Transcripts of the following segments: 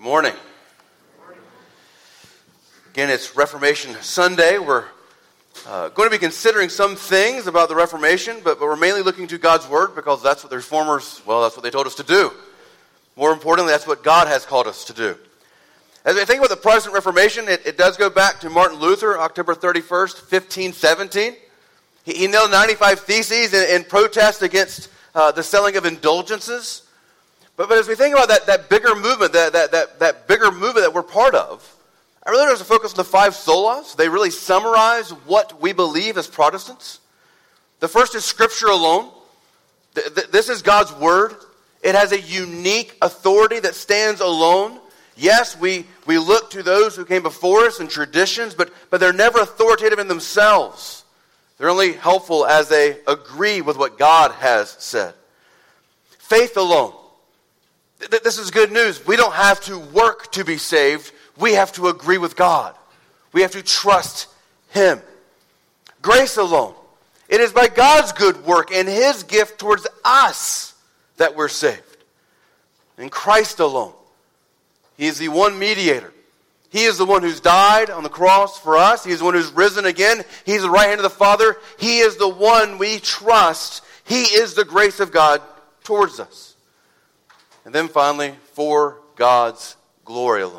Morning. Again, it's Reformation Sunday. We're going to be considering some things about the Reformation, but we're mainly looking to God's Word because that's what the Reformers, that's what they told us to do. More importantly, that's what God has called us to do. As we think about the Protestant Reformation, it does go back to Martin Luther, October 31st, 1517. He nailed 95 theses in protest against the selling of indulgences. But as we think about that bigger movement, that bigger movement that we're part of, I really want to focus on the 5 solas. They really summarize what we believe as Protestants. The first is Scripture alone. This is God's Word. It has a unique authority that stands alone. Yes, we look to those who came before us and traditions, but they're never authoritative in themselves. They're only helpful as they agree with what God has said. Faith alone. This is good news. We don't have to work to be saved. We have to agree with God. We have to trust Him. Grace alone. It is by God's good work and His gift towards us that we're saved. In Christ alone. He is the one mediator. He is the one who's died on the cross for us. He is the one who's risen again. He's the right hand of the Father. He is the one we trust. He is the grace of God towards us. And then finally, for God's glory alone.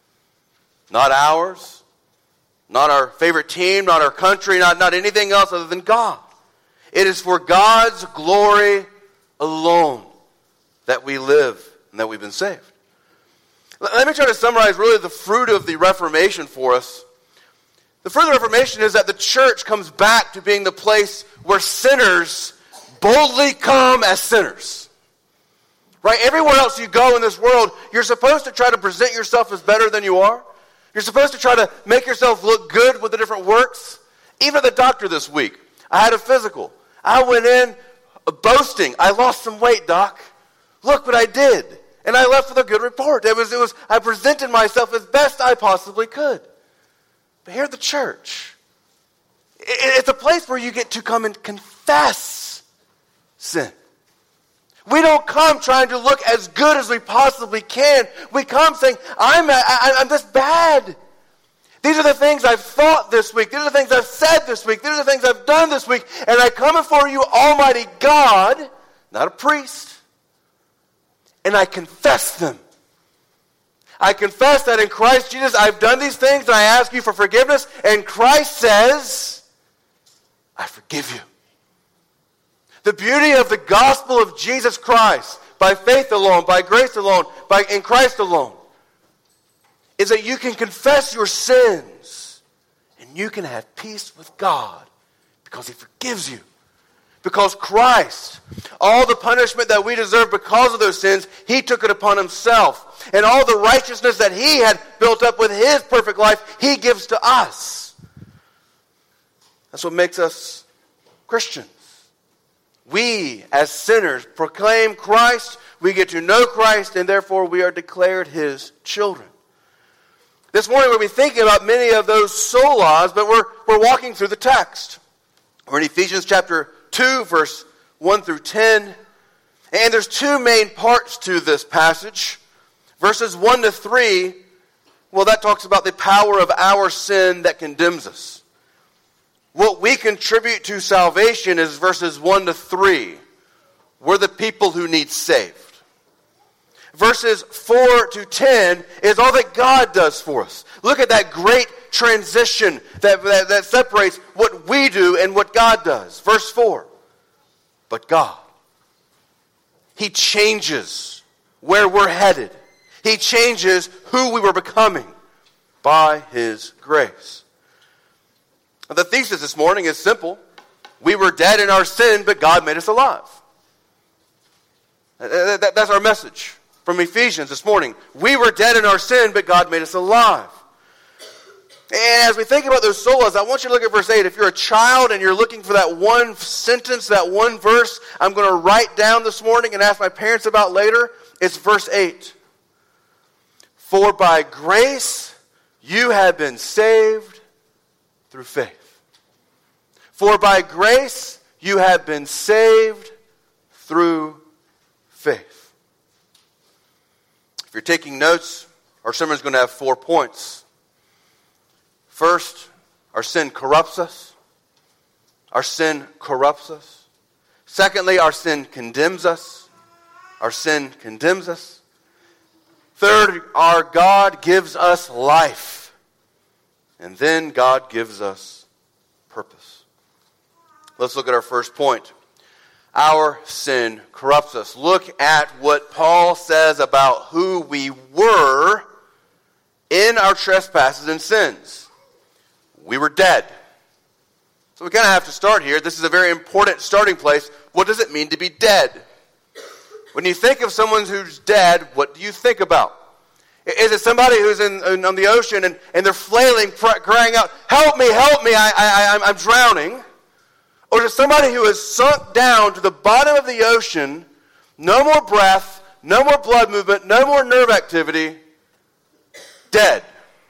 Not ours, not our favorite team, not our country, not anything else other than God. It is for God's glory alone that we live and that we've been saved. Let me try to summarize really the fruit of the Reformation for us. The fruit of the Reformation is that the church comes back to being the place where sinners boldly come as sinners. Right? Everywhere else you go in this world, you're supposed to try to present yourself as better than you are. You're supposed to try to make yourself look good with the different works. Even at the doctor this week, I had a physical. I went in boasting. I lost some weight, doc. Look what I did. And I left with a good report. I presented myself as best I possibly could. But here at the church, it's a place where you get to come and confess sin. We don't come trying to look as good as we possibly can. We come saying, I'm this bad. These are the things I've thought this week. These are the things I've said this week. These are the things I've done this week. And I come before you, Almighty God, not a priest, and I confess them. I confess that in Christ Jesus I've done these things and I ask you for forgiveness. And Christ says, I forgive you. The beauty of the gospel of Jesus Christ, by faith alone, by grace alone, in Christ alone, is that you can confess your sins and you can have peace with God because He forgives you. Because Christ, all the punishment that we deserve because of those sins, He took it upon Himself. And all the righteousness that He had built up with His perfect life, He gives to us. That's what makes us Christians. We, as sinners, proclaim Christ, we get to know Christ, and therefore we are declared His children. This morning we'll be thinking about many of those solas, but we're walking through the text. We're in Ephesians chapter 2, verse 1 through 10. And there's 2 main parts to this passage. Verses 1 to 3, that talks about the power of our sin that condemns us. What we contribute to salvation is verses 1 to 3. We're the people who need saved. Verses 4 to 10 is all that God does for us. Look at that great transition that separates what we do and what God does. Verse 4. But God. He changes where we're headed. He changes who we were becoming by His grace. The thesis this morning is simple. We were dead in our sin, but God made us alive. That's our message from Ephesians this morning. We were dead in our sin, but God made us alive. And as we think about those solas, I want you to look at verse 8. If you're a child and you're looking for that one sentence, that one verse, I'm going to write down this morning and ask my parents about later. It's verse 8. For by grace you have been saved through faith. For by grace you have been saved through faith. If you're taking notes, Our sermon is going to have 4 points. First, our sin corrupts us. Our sin corrupts us. Secondly, our sin condemns us. Our sin condemns us. Third, our God gives us life. And then God gives us purpose. Let's look at our first point. Our sin corrupts us. Look at what Paul says about who we were in our trespasses and sins. We were dead. So we kind of have to start here. This is a very important starting place. What does it mean to be dead? When you think of someone who's dead, what do you think about? Is it somebody who's on the ocean and they're flailing, crying out, help me, I'm drowning? Or is it somebody who has sunk down to the bottom of the ocean, no more breath, no more blood movement, no more nerve activity, dead?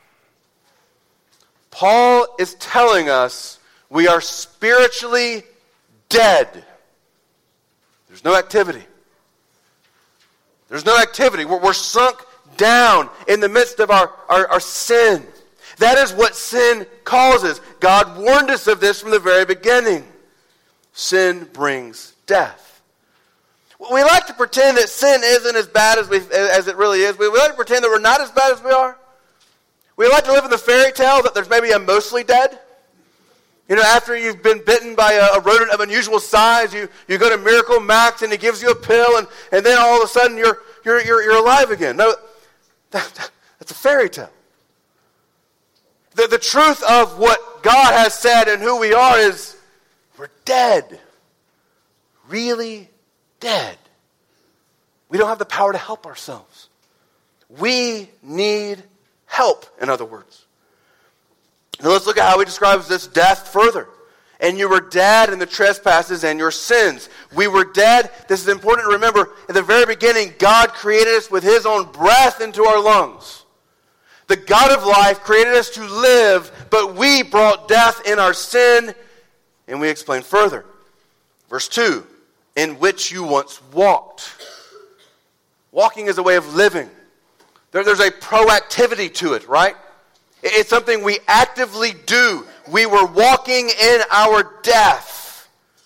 Paul is telling us we are spiritually dead. There's no activity. There's no activity. We're sunk down in the midst of our sin. That is what sin causes. God warned us of this from the very beginning. Sin brings death. We like to pretend that sin isn't as bad as it really is. We like to pretend that we're not as bad as we are. We like to live in the fairy tale that there's maybe a mostly dead. You know, after you've been bitten by a rodent of unusual size, you go to Miracle Max and he gives you a pill, and then all of a sudden you're alive again. No, that's a fairy tale. The truth of what God has said and who we are is we're dead. Really dead. We don't have the power to help ourselves. We need help, in other words. Now let's look at how he describes this death further. And you were dead in the trespasses and your sins. We were dead. This is important to remember. At the very beginning, God created us with his own breath into our lungs. The God of life created us to live, but we brought death in our sin. And we explain further. Verse 2, in which you once walked. Walking is a way of living. There's a proactivity to it, right? It's something we actively do. We were walking in our death.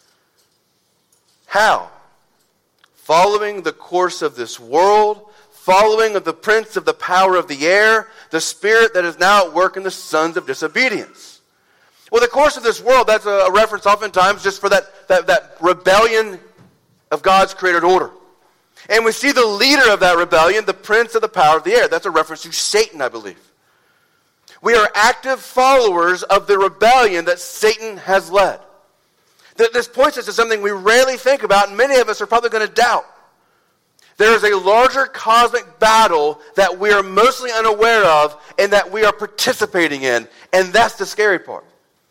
How? Following the course of this world, following of the prince of the power of the air, the spirit that is now at work in the sons of disobedience. Well, the course of this world, that's a reference oftentimes just for that rebellion of God's created order. And we see the leader of that rebellion, the prince of the power of the air. That's a reference to Satan, I believe. We are active followers of the rebellion that Satan has led. This points us to something we rarely think about, and many of us are probably going to doubt. There is a larger cosmic battle that we are mostly unaware of and that we are participating in, and that's the scary part.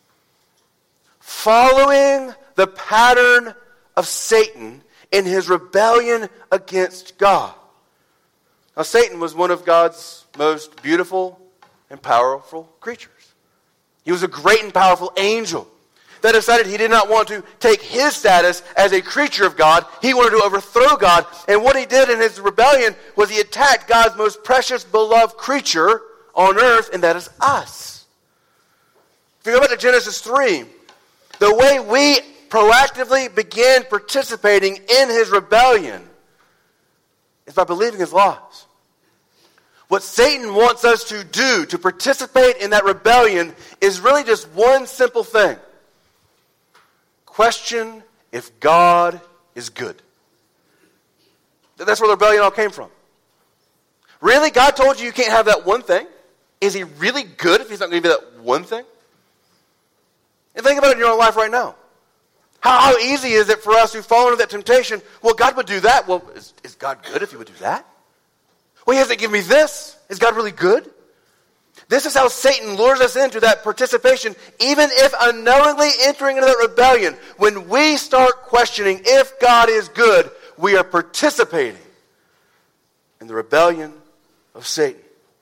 Following the pattern of Satan in his rebellion against God. Now, Satan was one of God's most beautiful and powerful creatures. He was a great and powerful angel that decided he did not want to take his status as a creature of God. He wanted to overthrow God. And what he did in his rebellion was he attacked God's most precious, beloved creature on earth, and that is us. If you go back to Genesis 3, the way we proactively began participating in his rebellion is by believing his lies. What Satan wants us to do to participate in that rebellion is really just one simple thing. Question if God is good. That's where the rebellion all came from. Really? God told you can't have that one thing? Is he really good if he's not going to give you that one thing? And think about it in your own life right now. How easy is it for us to fall into that temptation? Well, God would do that. Well, is God good if he would do that? Well, he hasn't given me this. Is God really good? This is how Satan lures us into that participation, even if unknowingly entering into that rebellion. When we start questioning if God is good, we are participating in the rebellion of Satan.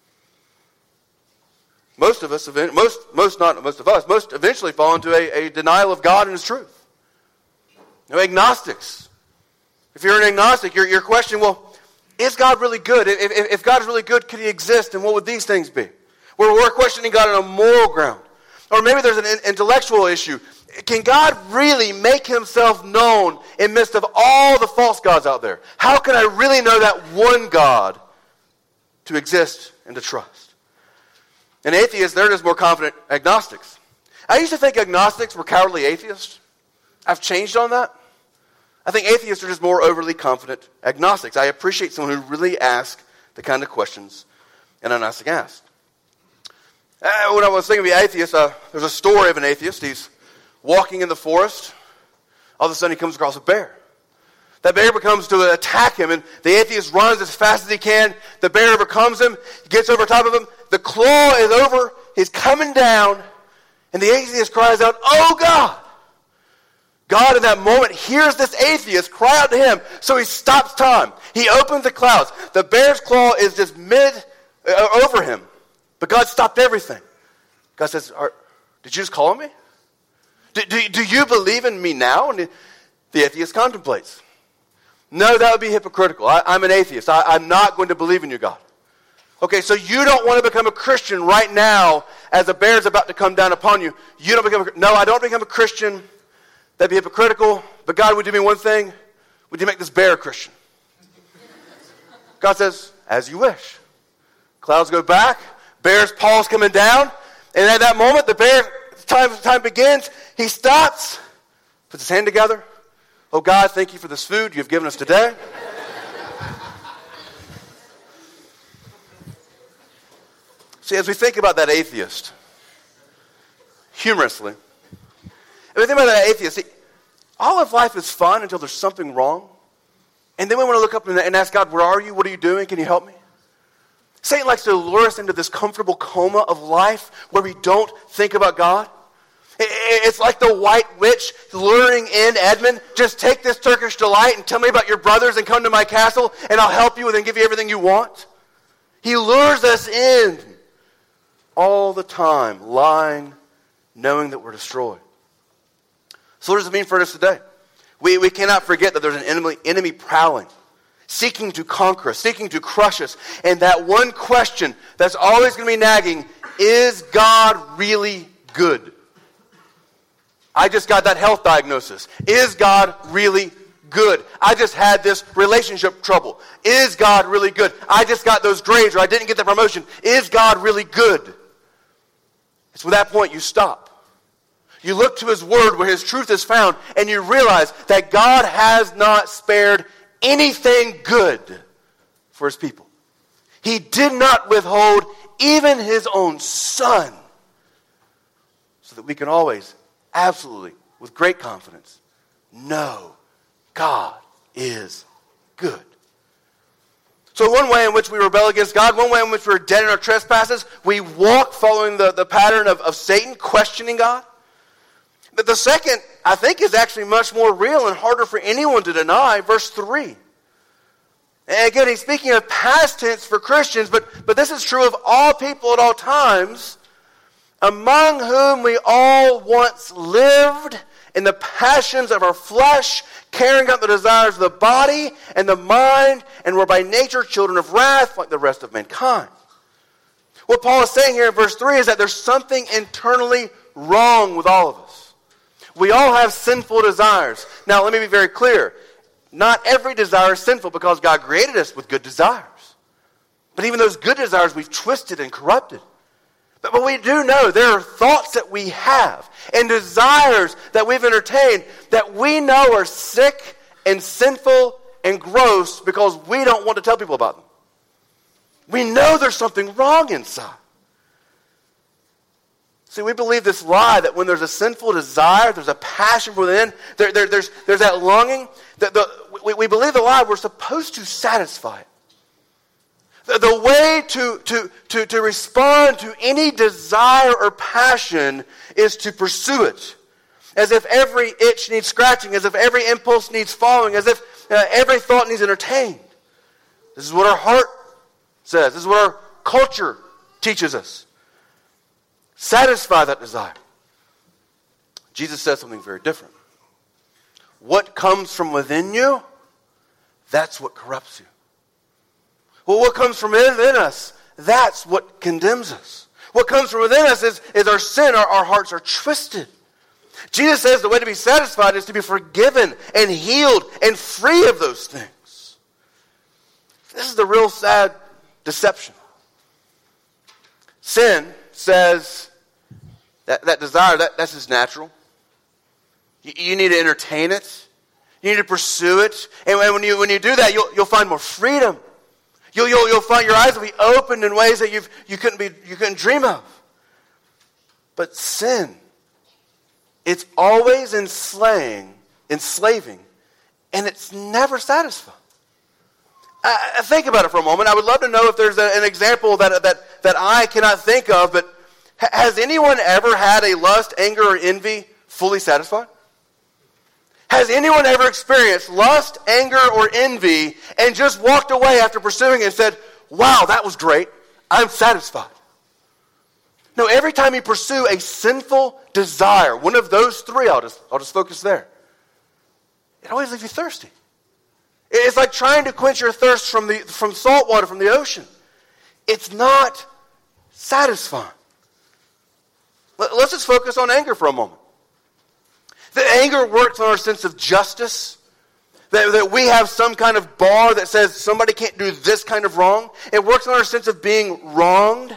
Most eventually fall into a denial of God and his truth. Agnostics. If you're an agnostic, you're questioning, well, Is God really good? If God is really good, could he exist? And what would these things be? Where we're questioning God on a moral ground. Or maybe there's an intellectual issue. Can God really make himself known in midst of all the false gods out there? How can I really know that one God to exist and to trust? And atheists, they're just more confident agnostics. I used to think agnostics were cowardly atheists. I've changed on that. I think atheists are just more overly confident agnostics. I appreciate someone who really asks the kind of questions an agnostic asks. When I was thinking of the atheist, there's a story of an atheist. He's walking in the forest. All of a sudden he comes across a bear. That bear becomes to attack him, and the atheist runs as fast as he can. The bear overcomes him. He gets over top of him. The claw is over. He's coming down, and the atheist cries out, "Oh God!" God in that moment hears this atheist cry out to him, so he stops time. He opens the clouds. The bear's claw is just over him. But God stopped everything. God says, did you just call on me? Do you believe in me now? And the atheist contemplates. No, that would be hypocritical. I'm an atheist. I'm not going to believe in you, God. Okay, so you don't want to become a Christian right now as a bear is about to come down upon you. No, I don't become a Christian. That'd be hypocritical. But God, would you do me one thing? Would you make this bear a Christian? God says, as you wish. Clouds go back. Bear's paw's coming down. And at that moment, the bear, time begins. He stops, puts his hand together. Oh God, thank you for this food you've given us today. See, as we think about that atheist, humorously, if we think about that atheist, all of life is fun until there's something wrong. And then we want to look up and ask God, where are you? What are you doing? Can you help me? Satan likes to lure us into this comfortable coma of life where we don't think about God. It's like the white witch luring in Edmund. Just take this Turkish delight and tell me about your brothers and come to my castle and I'll help you and then give you everything you want. He lures us in all the time, lying, knowing that we're destroyed. So what does it mean for us today? We cannot forget that there's an enemy prowling, seeking to conquer us, seeking to crush us. And that one question that's always going to be nagging, is God really good? I just got that health diagnosis. Is God really good? I just had this relationship trouble. Is God really good? I just got those grades or I didn't get the promotion. Is God really good? It's with that point you stop. You look to his word where his truth is found and you realize that God has not spared anything good for his people. He did not withhold even his own son so that we can always, absolutely, with great confidence, know God is good. So one way in which we rebel against God, one way in which we're dead in our trespasses, we walk following the pattern of Satan, questioning God. But the second, I think, is actually much more real and harder for anyone to deny. Verse 3. And again, he's speaking of past tense for Christians, but this is true of all people at all times, among whom we all once lived in the passions of our flesh, carrying out the desires of the body and the mind, and were by nature children of wrath like the rest of mankind. What Paul is saying here in verse 3 is that there's something internally wrong with all of us. We all have sinful desires. Now, let me be very clear. Not every desire is sinful because God created us with good desires. But even those good desires we've twisted and corrupted. But we do know there are thoughts that we have and desires that we've entertained that we know are sick and sinful and gross because we don't want to tell people about them. We know there's something wrong inside. See, we believe this lie that when there's a sinful desire, there's a passion within, there's that longing. We believe the lie we're supposed to satisfy it. The way to respond to any desire or passion is to pursue it. As if every itch needs scratching, as if every impulse needs following, as if every thought needs entertained. This is what our heart says. This is what our culture teaches us. Satisfy that desire. Jesus says something very different. What comes from within you, that's what corrupts you. Well, what comes from within us, that's what condemns us. What comes from within us is our sin. Our hearts are twisted. Jesus says the way to be satisfied is to be forgiven and healed and free of those things. This is the real sad deception. Sin says that desire, that's just natural. You need to entertain it. You need to pursue it. And when you do that, you'll find more freedom. You'll find your eyes will be opened in ways that you couldn't dream of. But sin, it's always enslaving, and it's never satisfying. Think about it for a moment. I would love to know if there's an example that I cannot think of, but has anyone ever had a lust, anger, or envy fully satisfied? Has anyone ever experienced lust, anger, or envy and just walked away after pursuing it and said, wow, that was great, I'm satisfied? No, every time you pursue a sinful desire, one of those three, I'll just focus there, it always leaves you thirsty. It's like trying to quench your thirst from salt water from the ocean. It's not satisfying. Let's just focus on anger for a moment. The anger works on our sense of justice. That we have some kind of bar that says somebody can't do this kind of wrong. It works on our sense of being wronged.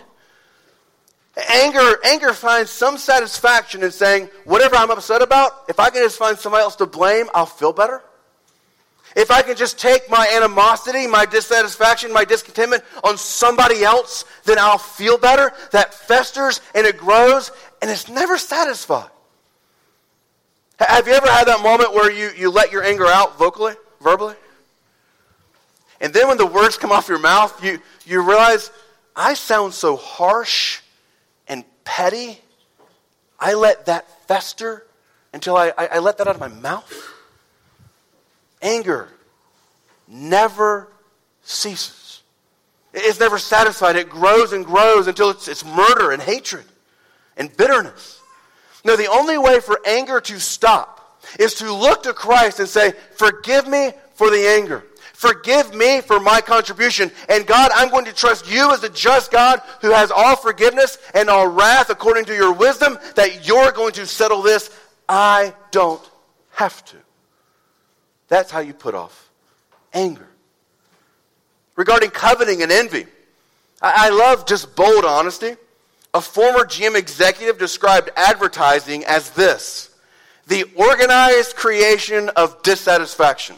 Anger finds some satisfaction in saying, whatever I'm upset about, if I can just find somebody else to blame, I'll feel better. If I can just take my animosity, my dissatisfaction, my discontentment on somebody else, then I'll feel better. That festers and it grows, and it's never satisfied. Have you ever had that moment where you let your anger out verbally? And then when the words come off your mouth, you realize, I sound so harsh and petty. I let that fester until I let that out of my mouth. Anger never ceases. It's never satisfied. It grows and grows until it's murder and hatred and bitterness. No, the only way for anger to stop is to look to Christ and say, forgive me for the anger. Forgive me for my contribution. And God, I'm going to trust you as the just God who has all forgiveness and all wrath according to your wisdom, that you're going to settle this. I don't have to. That's how you put off anger. Regarding coveting and envy, I love just bold honesty. A former GM executive described advertising as this: the organized creation of dissatisfaction.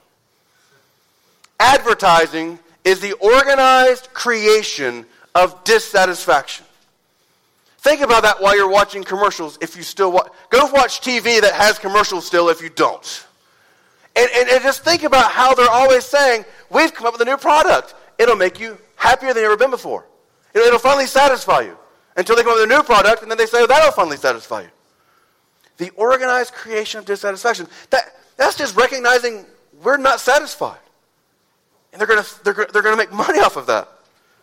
Advertising is the organized creation of dissatisfaction. Think about that while you're watching commercials. If you still go watch TV that has commercials still if you don't. And just think about how they're always saying, we've come up with a new product. It'll make you happier than you've ever been before. It'll finally satisfy you. Until they come up with a new product, and then they say, oh, that'll finally satisfy you. The organized creation of dissatisfaction. That's just recognizing we're not satisfied. And they're gonna make money off of that.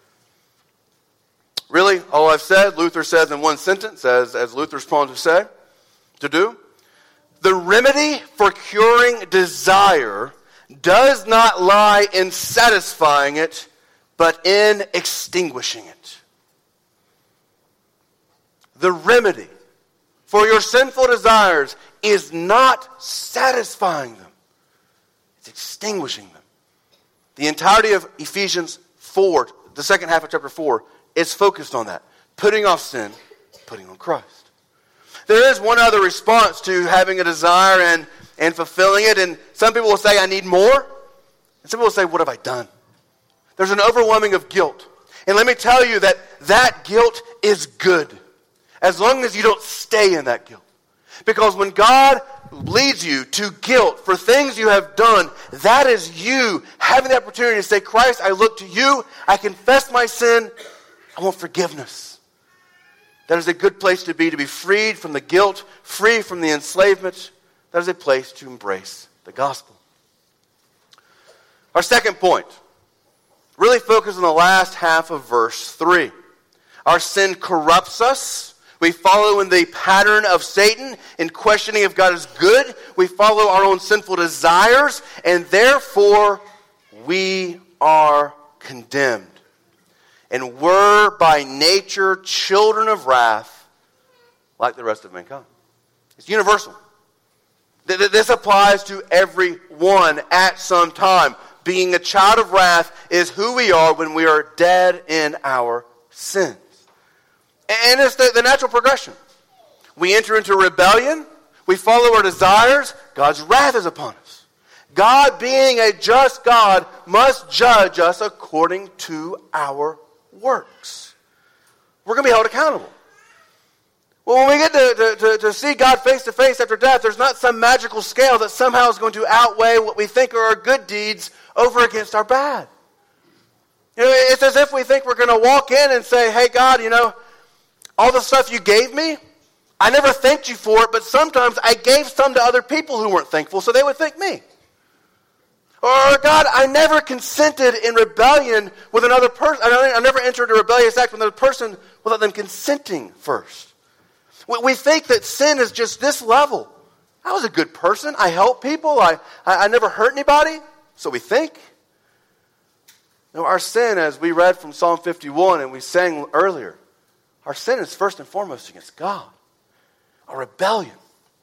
Really, all I've said, Luther says in one sentence, as Luther's prone to do, the remedy for curing desire does not lie in satisfying it, but in extinguishing it. The remedy for your sinful desires is not satisfying them. It's extinguishing them. The entirety of Ephesians 4, the second half of chapter 4, is focused on that. Putting off sin, putting on Christ. There is one other response to having a desire and fulfilling it. And some people will say, I need more. And some people will say, what have I done? There's an overwhelming of guilt. And let me tell you that guilt is good, as long as you don't stay in that guilt. Because when God leads you to guilt for things you have done, that is you having the opportunity to say, Christ, I look to you. I confess my sin. I want forgiveness. That is a good place to be freed from the guilt, free from the enslavement. That is a place to embrace the gospel. Our second point really focuses on the last half of verse 3. Our sin corrupts us. We follow in the pattern of Satan in questioning if God is good. We follow our own sinful desires, and therefore we are condemned. And were by nature children of wrath like the rest of mankind. It's universal. This applies to everyone at some time. Being a child of wrath is who we are when we are dead in our sins. And it's the natural progression. We enter into rebellion. We follow our desires. God's wrath is upon us. God, being a just God, must judge us according to our works. We're going to be held accountable. Well, when we get to see God face to face after death, there's not some magical scale that somehow is going to outweigh what we think are our good deeds over against our bad. You know, it's as if we think we're going to walk in and say, hey, God, all the stuff you gave me, I never thanked you for it, but sometimes I gave some to other people who weren't thankful, so they would thank me. Or, God, I never consented in rebellion with another person. I never entered a rebellious act with another person without them consenting first. We think that sin is just this level. I was a good person. I helped people. I never hurt anybody. So we think. No, our sin, as we read from Psalm 51 and we sang earlier, our sin is first and foremost against God. A rebellion.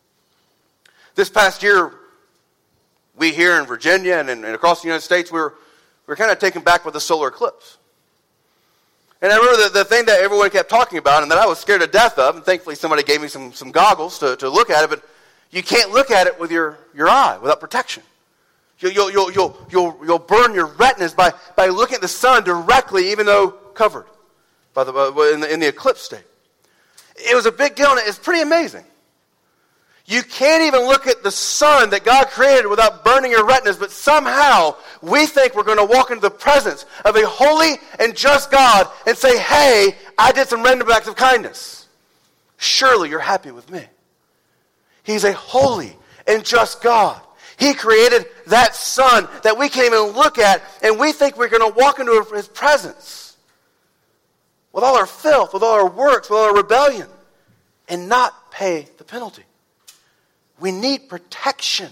This past year, we here in Virginia and across the United States, we were kind of taken back with the solar eclipse. And I remember the thing that everyone kept talking about and that I was scared to death of, and thankfully somebody gave me some goggles to look at it, but you can't look at it with your eye without protection. You'll burn your retinas by looking at the sun directly, even though covered in the eclipse state. It was a big deal, and it's pretty amazing. You can't even look at the sun that God created without burning your retinas, but somehow we think we're going to walk into the presence of a holy and just God and say, hey, I did some random acts of kindness. Surely you're happy with me. He's a holy and just God. He created that sun that we can't even look at, and we think we're going to walk into His presence with all our filth, with all our works, with all our rebellion, and not pay the penalty. We need protection.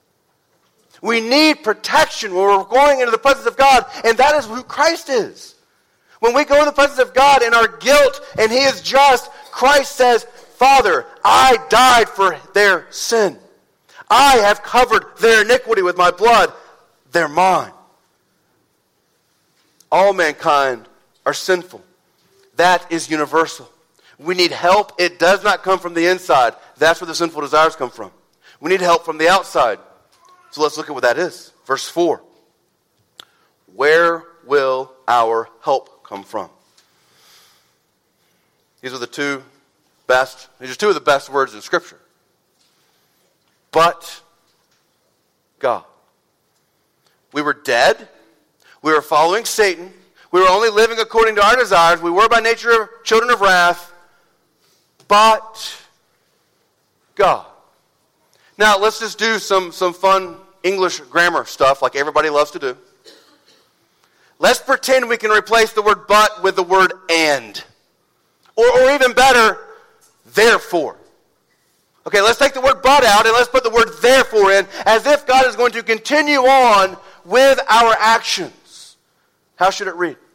We need protection when we're going into the presence of God, and that is who Christ is. When we go in the presence of God in our guilt and He is just, Christ says, Father, I died for their sin. I have covered their iniquity with my blood. They're mine. All mankind are sinful. That is universal. We need help. It does not come from the inside. That's where the sinful desires come from. We need help from the outside. So let's look at what that is. Verse 4. Where will our help come from? These are two of the best words in Scripture. But God. We were dead. We were following Satan. We were only living according to our desires. We were by nature children of wrath. But God. Now, let's just do some fun English grammar stuff like everybody loves to do. Let's pretend we can replace the word but with the word and. Or even better, therefore. Okay, let's take the word but out and let's put the word therefore in, as if God is going to continue on with our actions. How should it read?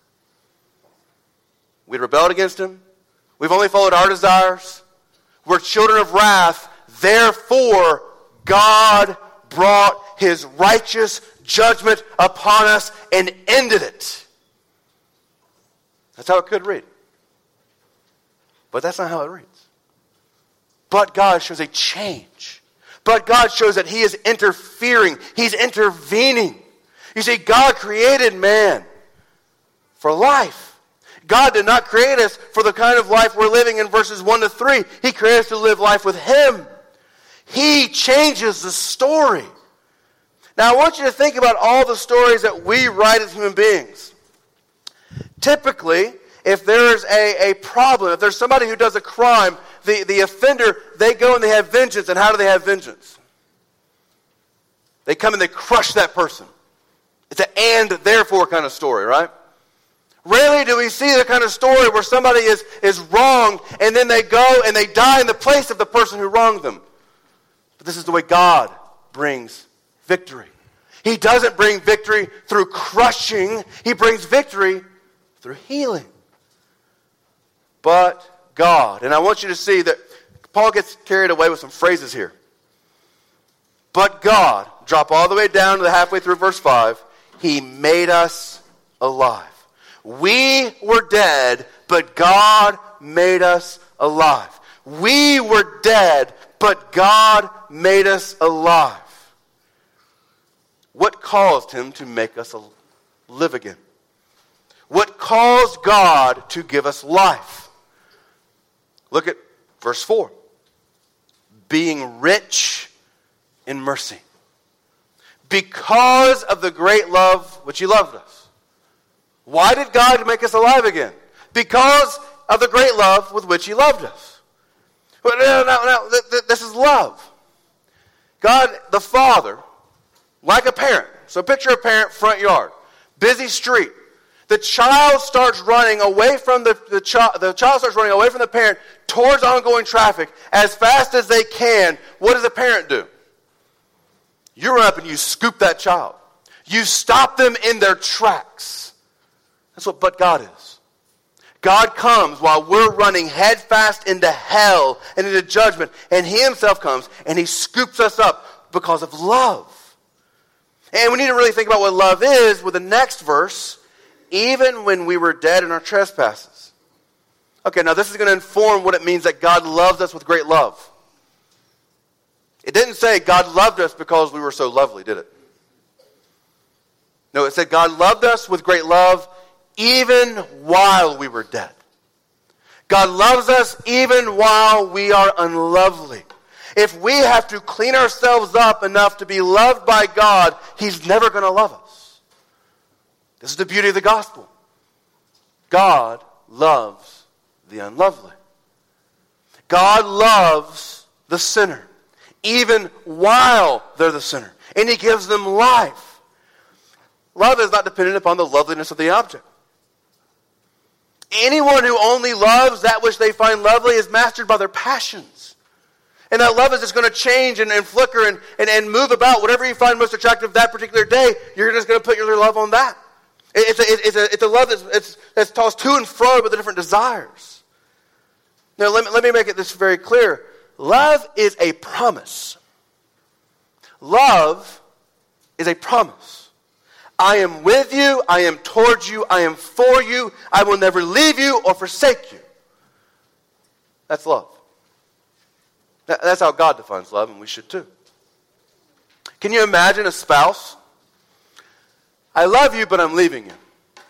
We rebelled against Him. We've only followed our desires. We're children of wrath. Therefore, God brought His righteous judgment upon us and ended it. That's how it could read. But that's not how it reads. But God shows a change. But God shows that He is interfering. He's intervening. You see, God created man for life. God did not create us for the kind of life we're living in verses 1 to 3. He created us to live life with Him. He changes the story. Now, I want you to think about all the stories that we write as human beings. Typically, if there's a problem, if there's somebody who does a crime, the offender, they go and they have vengeance. And how do they have vengeance? They come and they crush that person. It's an and therefore kind of story, right? Rarely do we see the kind of story where somebody is wronged and then they go and they die in the place of the person who wronged them. But this is the way God brings victory. He doesn't bring victory through crushing. He brings victory through healing. But God, and I want you to see that Paul gets carried away with some phrases here. But God, drop all the way down to the halfway through verse 5, He made us alive. We were dead, but God made us alive. We were dead, but God made us alive. What caused Him to make us live again? What caused God to give us life? Look at verse 4. Being rich in mercy. Because of the great love which He loved us. Why did God make us alive again? Because of the great love with which He loved us. But this is love. God the Father, like a parent. So picture a parent, front yard, busy street. The child starts running away from the child starts running away from the parent towards ongoing traffic as fast as they can. What does the parent do? You run up and you scoop that child. You stop them in their tracks. That's what but God is. God comes while we're running headfast into hell and into judgment, and He Himself comes and He scoops us up because of love. And we need to really think about what love is with the next verse. Even when we were dead in our trespasses. Okay, now this is going to inform what it means that God loves us with great love. It didn't say God loved us because we were so lovely, did it? No, it said God loved us with great love even while we were dead. God loves us even while we are unlovely. If we have to clean ourselves up enough to be loved by God, He's never going to love us. This is the beauty of the gospel. God loves the unlovely. God loves the sinner, even while they're the sinner. And He gives them life. Love is not dependent upon the loveliness of the object. Anyone who only loves that which they find lovely is mastered by their passions. And that love is just going to change and flicker and move about. Whatever you find most attractive that particular day, you're just going to put your love on that. It's a love that's tossed to and fro with the different desires. Now, let me make it this very clear. Love is a promise. Love is a promise. I am with you. I am towards you. I am for you. I will never leave you or forsake you. That's love. That's how God defines love, and we should too. Can you imagine a spouse? I love you, but I'm leaving you.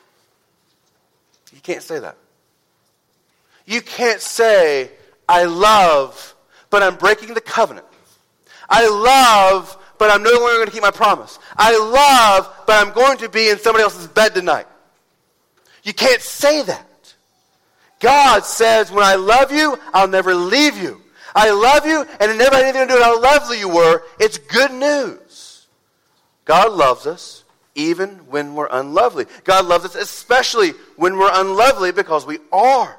You can't say that. You can't say, I love, but I'm breaking the covenant. I love, but I'm no longer going to keep my promise. I love, but I'm going to be in somebody else's bed tonight. You can't say that. God says, when I love you, I'll never leave you. I love you, and it never had anything to do with how lovely you were. It's good news. God loves us even when we're unlovely. God loves us especially when we're unlovely because we are.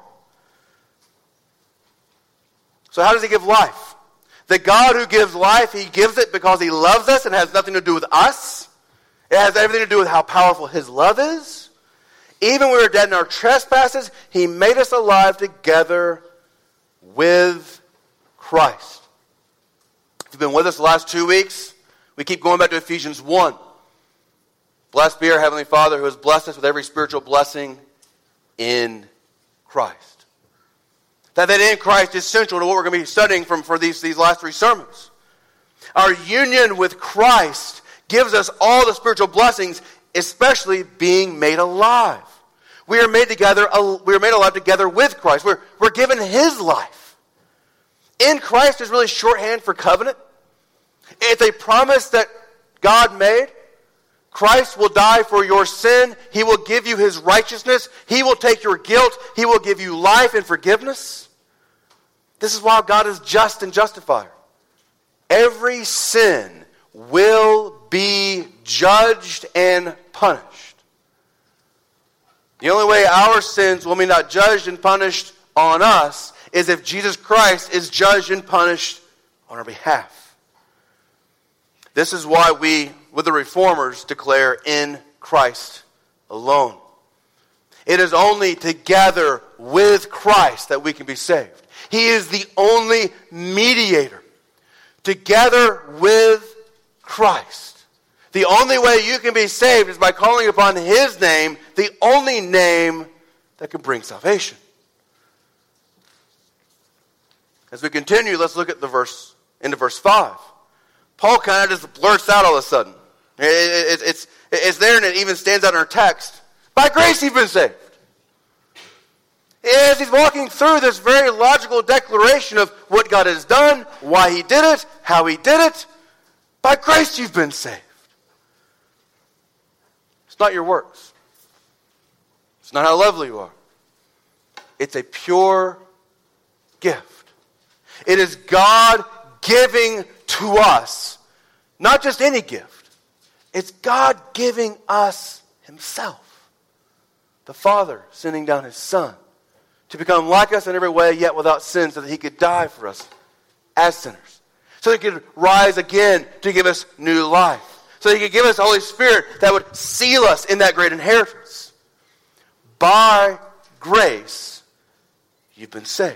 So how does He give life? The God who gives life, He gives it because He loves us and has nothing to do with us. It has everything to do with how powerful His love is. Even when we were dead in our trespasses, He made us alive together with Christ. If you've been with us the last 2 weeks, we keep going back to Ephesians 1. Blessed be our Heavenly Father who has blessed us with every spiritual blessing in Christ. That in Christ is central to what we're going to be studying for these last 3 sermons. Our union with Christ gives us all the spiritual blessings, especially being made alive. We are made alive together with Christ. We're given His life. In Christ is really shorthand for covenant. It's a promise that God made. Christ will die for your sin. He will give you His righteousness. He will take your guilt. He will give you life and forgiveness. This is why God is just and justifier. Every sin will be judged and punished. The only way our sins will be not judged and punished on us is if Jesus Christ is judged and punished on our behalf. This is why we would the Reformers declare, in Christ alone. It is only together with Christ that we can be saved. He is the only mediator. Together with Christ. The only way you can be saved is by calling upon His name, the only name that can bring salvation. As we continue, let's look at into verse 5. Paul kind of just blurts out all of a sudden. It's there, and it even stands out in our text. By grace you've been saved. As he's walking through this very logical declaration of what God has done, why He did it, how He did it, by grace you've been saved. It's not your works. It's not how lovely you are. It's a pure gift. It is God giving to us, not just any gift. It's God giving us Himself. The Father sending down His Son to become like us in every way, yet without sin, so that He could die for us as sinners. So that He could rise again to give us new life. So that He could give us the Holy Spirit that would seal us in that great inheritance. By grace, you've been saved.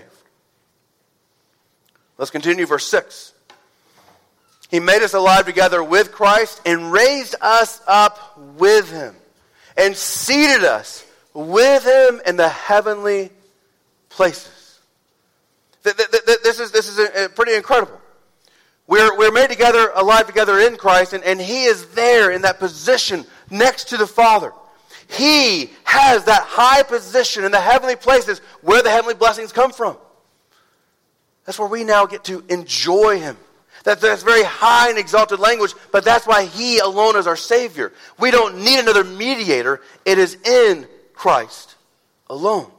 Let's continue verse 6. He made us alive together with Christ and raised us up with Him and seated us with Him in the heavenly places. This is pretty incredible. We're made together, alive together in Christ, and He is there in that position next to the Father. He has that high position in the heavenly places where the heavenly blessings come from. That's where we now get to enjoy Him. That's very high and exalted language, but that's why He alone is our Savior. We don't need another mediator. It is in Christ alone.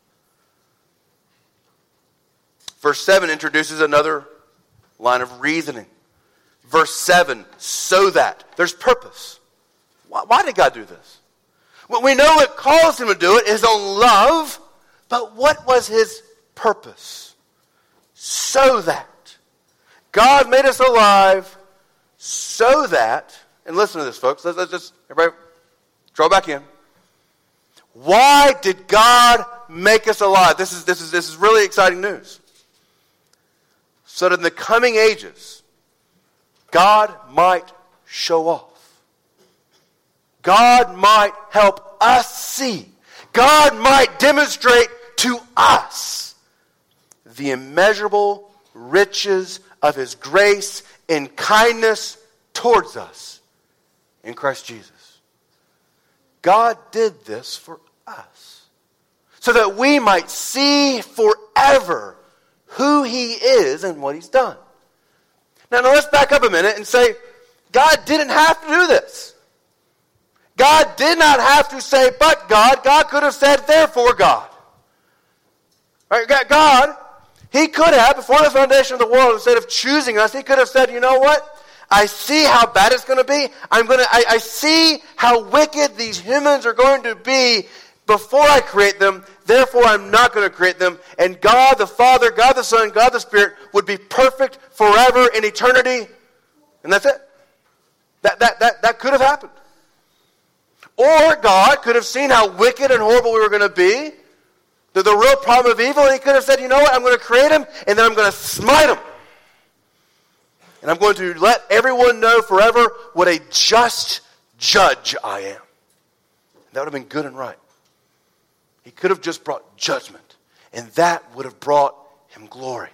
Verse 7 introduces another line of reasoning. Verse 7, so that. There's purpose. Why did God do this? Well, we know what caused Him to do it, His own love, but what was His purpose? So that. God made us alive so that, and listen to this, folks. Let's just, everybody, draw back in. Why did God make us alive? This is really exciting news. So that in the coming ages, God might show off. God might help us see. God might demonstrate to us the immeasurable riches of His grace and kindness towards us in Christ Jesus. God did this for us so that we might see forever who He is and what He's done. Now let's back up a minute and say, God didn't have to do this. God did not have to say, but God. God could have said, therefore God. Right? God, He could have, before the foundation of the world, instead of choosing us, He could have said, you know what? I see how bad it's going to be. I see how wicked these humans are going to be before I create them. Therefore, I'm not going to create them. And God the Father, God the Son, God the Spirit would be perfect forever in eternity. And that's it. That could have happened. Or God could have seen how wicked and horrible we were going to be. The real problem of evil, and He could have said, you know what, I'm going to create him, and then I'm going to smite him. And I'm going to let everyone know forever what a just judge I am. That would have been good and right. He could have just brought judgment, and that would have brought Him glory.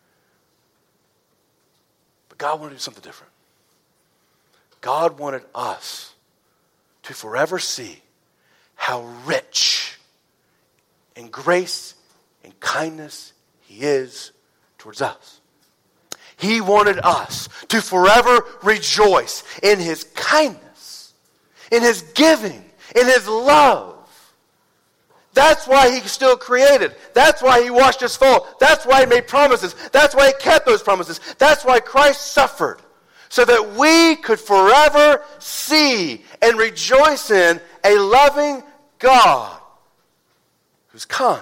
But God wanted to do something different. God wanted us to forever see how rich in grace and kindness He is towards us. He wanted us to forever rejoice in His kindness, in His giving, in His love. That's why He still created. That's why He washed us full. That's why He made promises. That's why He kept those promises. That's why Christ suffered. So that we could forever see and rejoice in a loving God who's kind.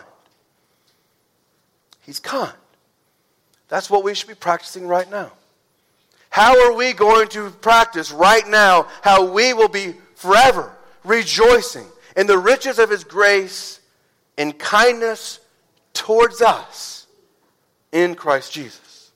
He's kind. That's what we should be practicing right now. How are we going to practice right now how we will be forever rejoicing in the riches of His grace and kindness towards us in Christ Jesus?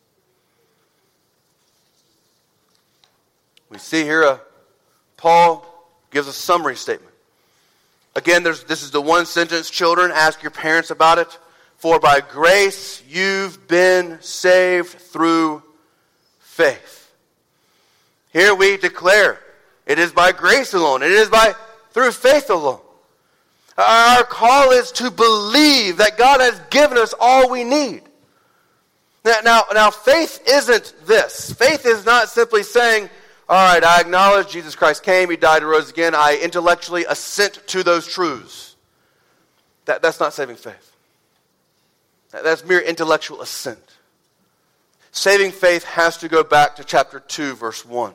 We see here Paul gives a summary statement. Again, this is the one sentence. Children, ask your parents about it. For by grace you've been saved through faith. Here we declare it is by grace alone. It is through faith alone. Our call is to believe that God has given us all we need. Now, faith isn't this. Faith is not simply saying, all right, I acknowledge Jesus Christ came, He died and rose again. I intellectually assent to those truths. That's not saving faith. That's mere intellectual assent. Saving faith has to go back to chapter 2, verse 1.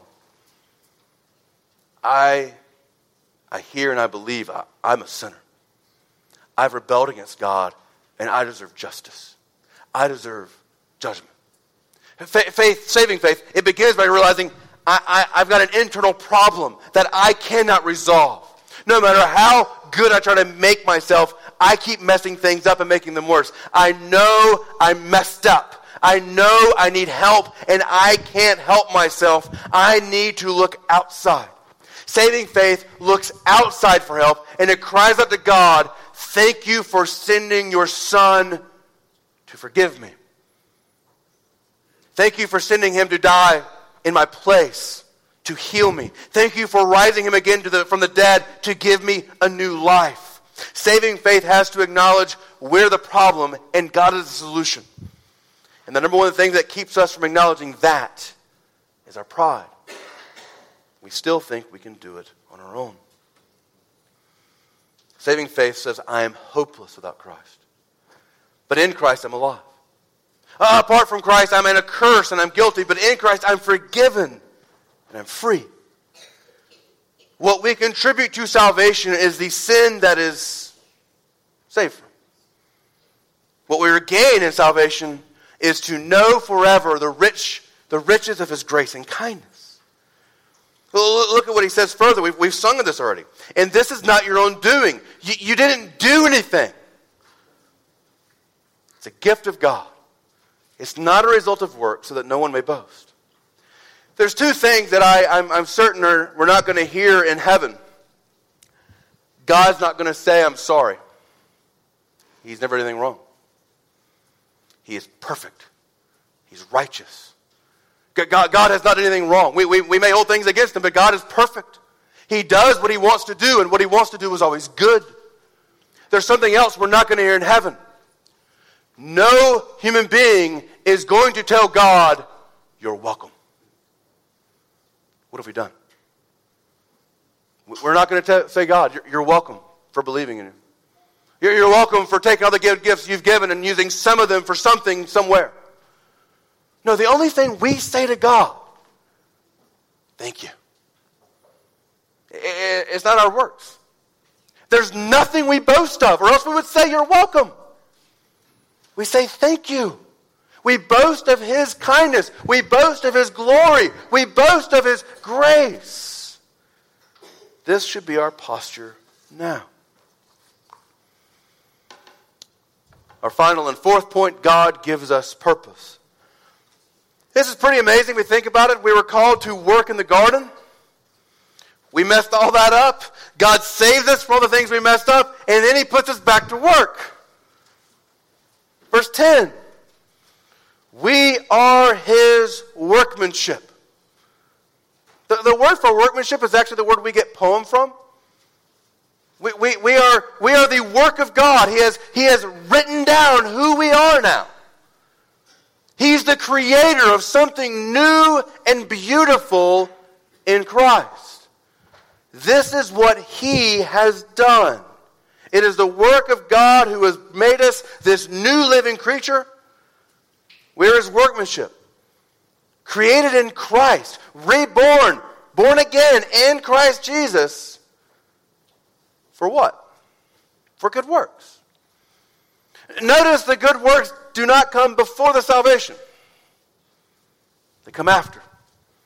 I hear and I believe I'm a sinner. I've rebelled against God and I deserve justice. I deserve judgment. Saving faith, it begins by realizing I've got an internal problem that I cannot resolve. No matter how good I try to make myself, I keep messing things up and making them worse. I know I messed up. I know I need help, and I can't help myself. I need to look outside. Saving faith looks outside for help, and it cries out to God, thank you for sending your Son to forgive me. Thank you for sending Him to die in my place, to heal me. Thank you for rising Him again from the dead to give me a new life. Saving faith has to acknowledge we're the problem and God is the solution. And the number one thing that keeps us from acknowledging that is our pride. We still think we can do it on our own. Saving faith says, I am hopeless without Christ. But in Christ, I'm alive. Apart from Christ, I'm in a curse and I'm guilty. But in Christ, I'm forgiven and I'm free. What we contribute to salvation is the sin that is saved from. What we regain in salvation is to know forever the riches of His grace and kindness. Well, look at what he says further. We've sung of this already. And this is not your own doing. You didn't do anything. It's a gift of God. It's not a result of work, so that no one may boast. There's two things that I'm certain we're not going to hear in heaven. God's not going to say, I'm sorry. He's never done anything wrong. He is perfect. He's righteous. God has not done anything wrong. We may hold things against Him, but God is perfect. He does what He wants to do, and what He wants to do is always good. There's something else we're not going to hear in heaven. No human being is going to tell God, you're welcome. What have we done? We're not going to say, God, you're welcome for believing in Him. You're welcome for taking all the gifts you've given and using some of them for something somewhere. No, the only thing we say to God, thank you. It's not our works. There's nothing we boast of, or else we would say you're welcome. We say thank you. We boast of His kindness. We boast of His glory. We boast of His grace. This should be our posture now. Our final and fourth point, God gives us purpose. This is pretty amazing. We think about it. We were called to work in the garden. We messed all that up. God saves us from all the things we messed up, and then He puts us back to work. Verse 10. We are His workmanship. The word for workmanship is actually the word we get poem from. We are the work of God. He has written down who we are now. He's the creator of something new and beautiful in Christ. This is what He has done. It is the work of God who has made us this new living creature. We're His workmanship. Created in Christ. Reborn. Born again in Christ Jesus. For what? For good works. Notice the good works do not come before the salvation. They come after.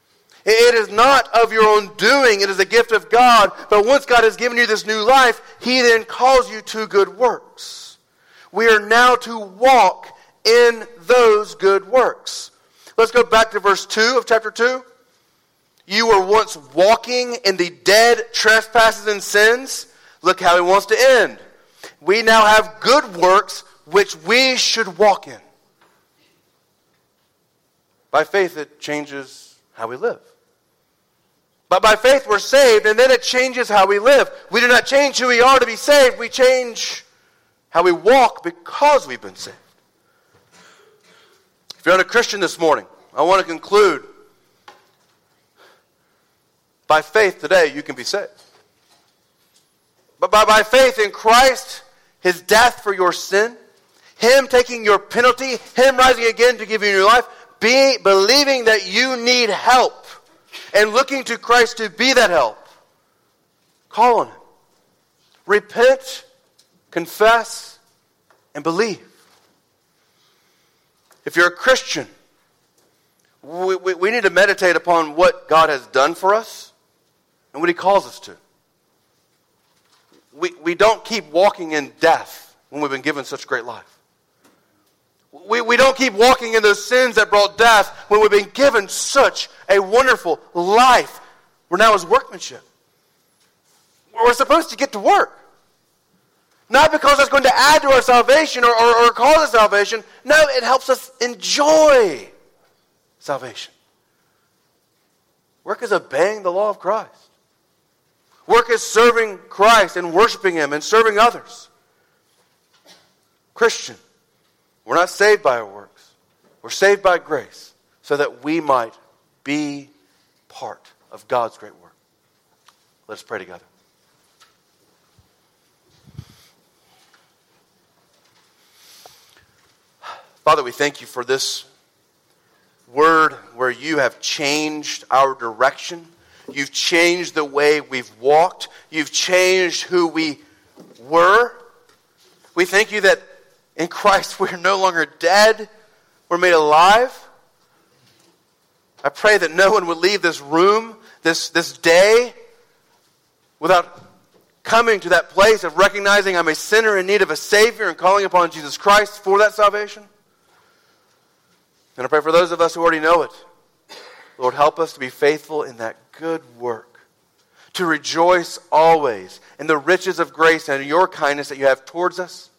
It is not of your own doing. It is a gift of God. But once God has given you this new life, He then calls you to good works. We are now to walk in those good works. Let's go back to verse 2 of chapter 2. You were once walking in the dead trespasses and sins. Look how he wants to end. We now have good works which we should walk in. By faith, it changes how we live. But by faith, we're saved, and then it changes how we live. We do not change who we are to be saved. We change how we walk because we've been saved. If you're not a Christian this morning, I want to conclude. By faith today, you can be saved. But by faith in Christ, His death for your sin, Him taking your penalty, Him rising again to give you new life, believing that you need help, and looking to Christ to be that help, call on Him. Repent, confess, and believe. If you're a Christian, we need to meditate upon what God has done for us and what He calls us to. We don't keep walking in death when we've been given such great life. We don't keep walking in those sins that brought death when we've been given such a wonderful life. We're now His workmanship. We're supposed to get to work. Not because that's going to add to our salvation or cause us salvation. No, it helps us enjoy salvation. Work is obeying the law of Christ. Work is serving Christ and worshiping Him and serving others. Christian, we're not saved by our works. We're saved by grace so that we might be part of God's great work. Let's pray together. Father, we thank You for this word where You have changed our direction. You've changed the way we've walked. You've changed who we were. We thank You that in Christ we're no longer dead. We're made alive. I pray that no one would leave this room, this day, without coming to that place of recognizing I'm a sinner in need of a Savior and calling upon Jesus Christ for that salvation. And I pray for those of us who already know it. Lord, help us to be faithful in that good work. To rejoice always in the riches of grace and Your kindness that You have towards us.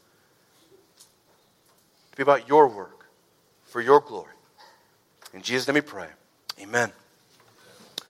To be about Your work for Your glory. In Jesus' name we pray. Amen.